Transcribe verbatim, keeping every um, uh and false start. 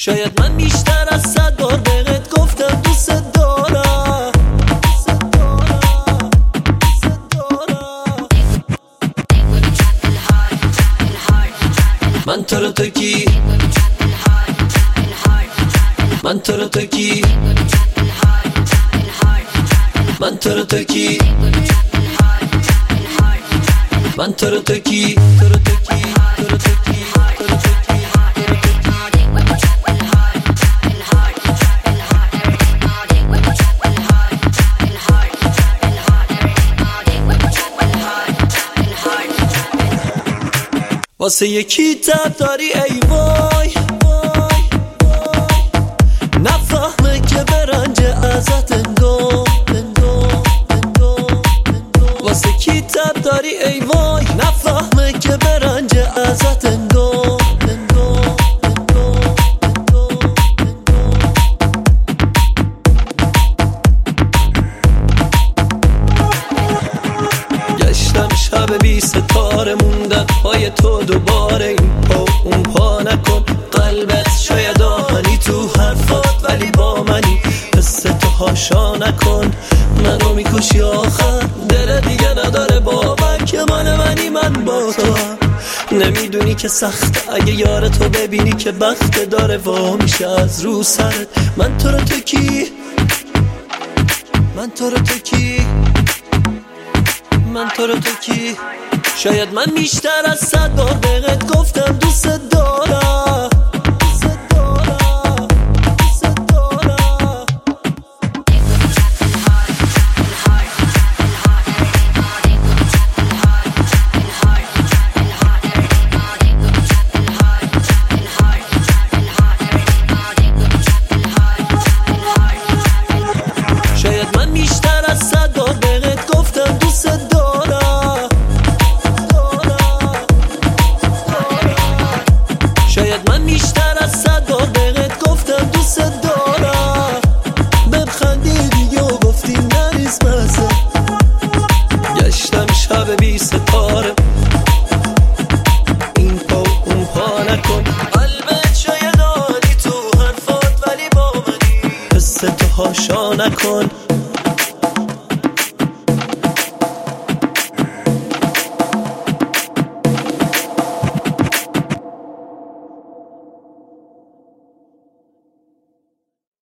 شاید من بیشتر از صد بار بهت گفتم دوست دارم. من تو رو تو کی، من تو رو تو کی، من تو رو تو کی، من تو رو تو کی، تو رو تو کی، تو رو تو کی، تو رو تو کی. واسه یکی تب داری ای وای، نفهمه که برنج ازت انگام انگام انگام. واسه کی تب داری ای وای، نفهمه که برنج ازت انگام انگام انگام انگام. گشتم شب بی ستاره موندن پای تو دوباره، این پا اون پا نکن قلبت شاید آهنی تو حرفات ولی با منی، حس تو هاشا نکن منو میکشی آخر. دل دیگه نداره باور که من منی من با تو هم. نمیدونی که سخته اگه یار تو ببینی که بخت داره وا میشه از رو سرت. من تو رو تو کی، من تو رو تو کی، من تو رو تو کی. شاید من بیشتر از صد بار بهت گفتم دوست دارم. شاید من بیشتر از صد بار بهت گفتم دوست دارم. شاید من بیشتر از صد بار بهت گفتم دوست دارم. بخندی دیگه و گفتی نریز مزه. گشتم شب بی ستاره این پا اون پا نکن قلبت شاید آنی تو حرفات ولی با منی، حس تو هاشا نکن.